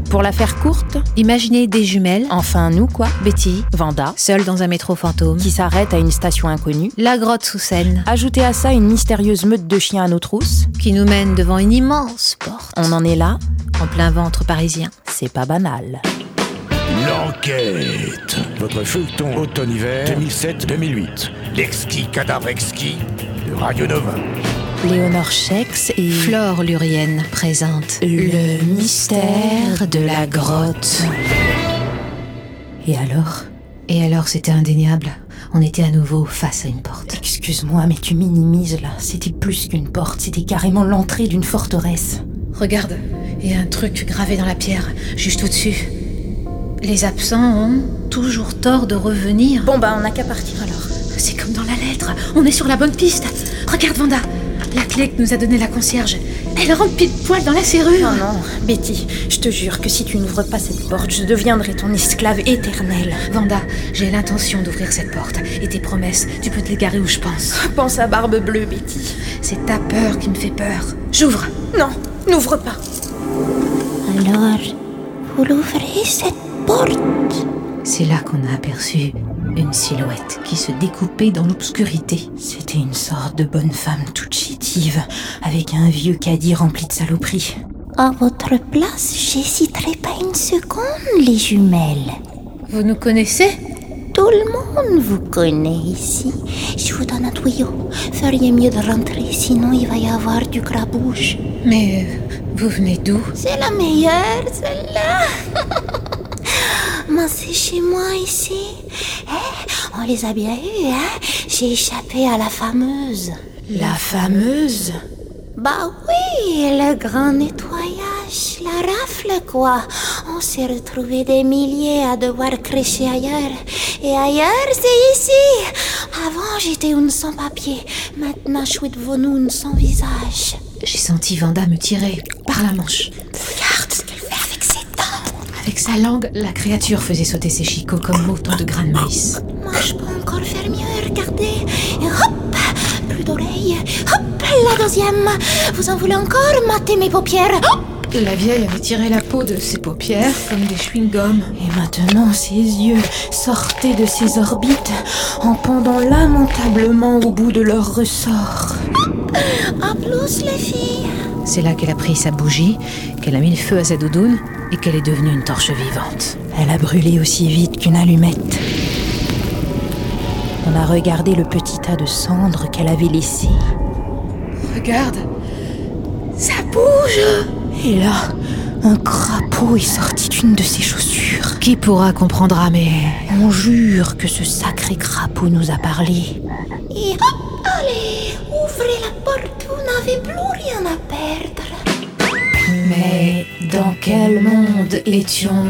Pour la faire courte, imaginez des jumelles, enfin nous quoi, Betty, Vanda, seules dans un métro fantôme, qui s'arrête à une station inconnue, la grotte sous Seine. Ajoutez à ça une mystérieuse meute de chiens à nos trousses, qui nous mène devant une immense porte. On en est là, en plein ventre parisien. C'est pas banal. L'enquête. Votre feuilleton automne-hiver 2007-2008. L'exquis cadavre exquis de Radio Nova. Léonore Schex et Flore Lurienne présentent Le mystère de la grotte. Et alors, c'était indéniable. On était à nouveau face à une porte. Excuse-moi, mais tu minimises là. C'était plus qu'une porte, c'était carrément l'entrée d'une forteresse. Regarde, il y a un truc gravé dans la pierre, juste au-dessus. Les absents ont toujours tort de revenir. Bon on n'a qu'à partir alors. C'est comme dans la lettre, on est sur la bonne piste. Regarde Vanda, la clé que nous a donnée la concierge. Elle rentre pile poil dans la serrure. Non, Betty, je te jure que si tu n'ouvres pas cette porte, je deviendrai ton esclave éternelle. Vanda, j'ai l'intention d'ouvrir cette porte. Et tes promesses, tu peux te les garer où je pense. Pense à Barbe Bleue, Betty. C'est ta peur qui me fait peur. J'ouvre. Non, n'ouvre pas. Alors, vous l'ouvrez cette porte. C'est là qu'on a aperçu une silhouette qui se découpait dans l'obscurité. C'était une sorte de bonne femme toute chétive, avec un vieux caddie rempli de saloperies. À votre place, j'hésiterai pas une seconde, les jumelles. Vous nous connaissez ? Tout le monde vous connaît ici. Je vous donne un tuyau. Feriez mieux de rentrer, sinon il va y avoir du grabouche. Mais vous venez d'où ? C'est la meilleure, celle-là. Moi, c'est chez moi ici. On les a bien eus, hein. J'ai échappé à la fameuse. La fameuse ? Bah oui, le grand nettoyage, la rafle quoi. On s'est retrouvés des milliers à devoir crécher ailleurs. Et ailleurs, c'est ici. Avant, j'étais une sans-papier. Maintenant, je suis devant nous une sans-visage. J'ai senti Vanda me tirer par la manche. Regarde ce qu'elle fait avec ses dents. Avec sa langue, la créature faisait sauter ses chicots comme autant de grains de maïs. Moi, je peux encore faire mieux, regardez. Et hop, plus d'oreilles. Hop, la deuxième. Vous en voulez encore mater mes paupières? Hop. La vieille avait tiré la peau de ses paupières comme des chewing-gums. Et maintenant, ses yeux sortaient de ses orbites en pendant lamentablement au bout de leur ressort. À plus, les filles. C'est là qu'elle a pris sa bougie, qu'elle a mis le feu à sa doudoune et qu'elle est devenue une torche vivante. Elle a brûlé aussi vite qu'une allumette. On a regardé le petit tas de cendres qu'elle avait laissé. Regarde, ça bouge! Et là, un crapaud est sorti d'une de ses chaussures. Qui pourra comprendra, mais... On jure que ce sacré crapaud nous a parlé. Et hop, allez, ouvrez la porte, vous n'avez plus rien à perdre. Mais dans quel monde étions-nous ?